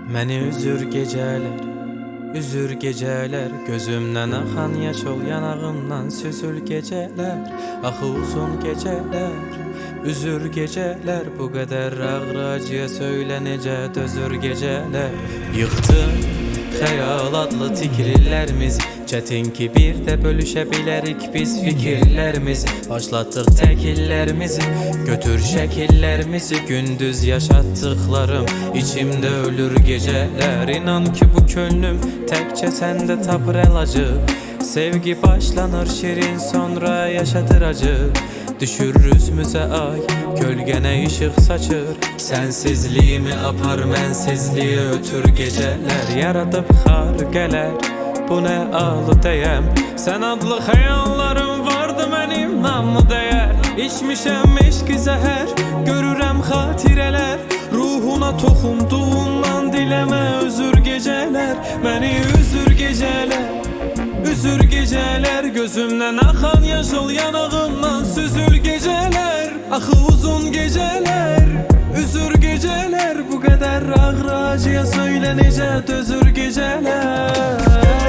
Məni üzür geceler gözümden akan yaş ol yanağımdan süzül geceler. Axı uzun geceler, üzür geceler, bu kadar ağır acıya söyle necə dözür geceler. Yıktın xəyal adlı tikrilərimiz, çətin ki bir də bölüşə bilərik biz fikirlərimizi. Başlatdıq təkillərimizi, götür şəkillərimizi, gündüz yaşatdıqlarım içimdə ölür geceler. İnan ki bu könlüm təkcə səndə tapır əlacı, sevgi başlanır şirin sonra yaşatır acı. Düşür üzümüze ay, gölgene ışık saçır, sensizliğimi apar mensizliği ötür geceler. Yaratıp xarqələr, bu nə aludəyəm, sən adlı xəyallarım vardı mənim namı dəyər. İçmişəm eşqi zəhər, görürəm xatirələr, ruhuna toxunduğundan diləmə özür geceler. Məni üzür geceler, üzür geceler, gözümden akan yaş ol yanağımdan süzül geceler. Axı uzun geceler, üzür geceler, bu kadar ağır acıya söyle necə dözür geceler.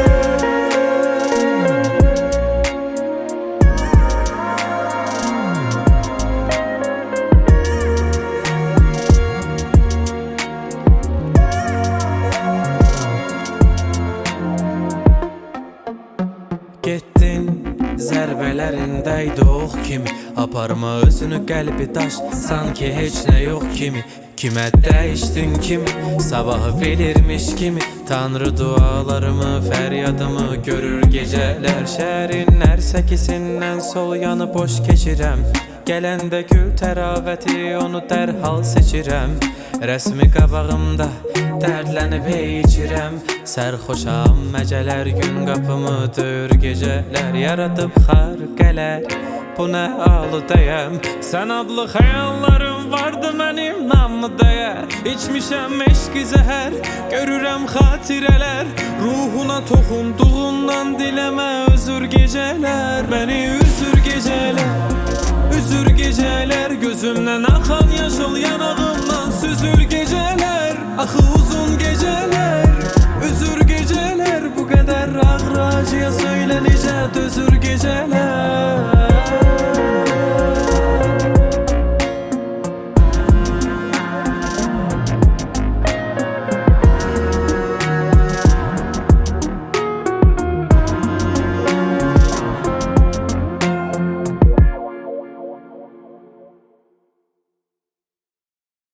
Getdin zərbələrindəydi ox kimi, aparma özünü qəlbi daş, sanki heç nə yox kimi. Kimə dəyişdin kimi, sabahı bilirmiş kimi, Tanrı dualarımı, fəryadımı görür geceler. Şəhərin hər səkisindən sol yanı boş keçirəm, gələndə gül təravəti onu dərhal seçirəm. Rəsmi qabağımda dərdlənib içirəm, sərxoşam məcələr gün qapımı döyür geceler. Yaratıp xarqələr, bu nə aludəyəm, sən adlı xəyallarım vardı mənim namı dəyər. İçmişəm eşqi zəhər, görürəm xatirələr, ruhuna toxunduğundan diləmə özür geceler. Məni üzür geceler, üzür geceler, gözümden akan yaş ol yanağımdan süzül geceler. Axı uzun geceler, üzür geceler, bu kadar ağır acıya söyle necə dözür geceler.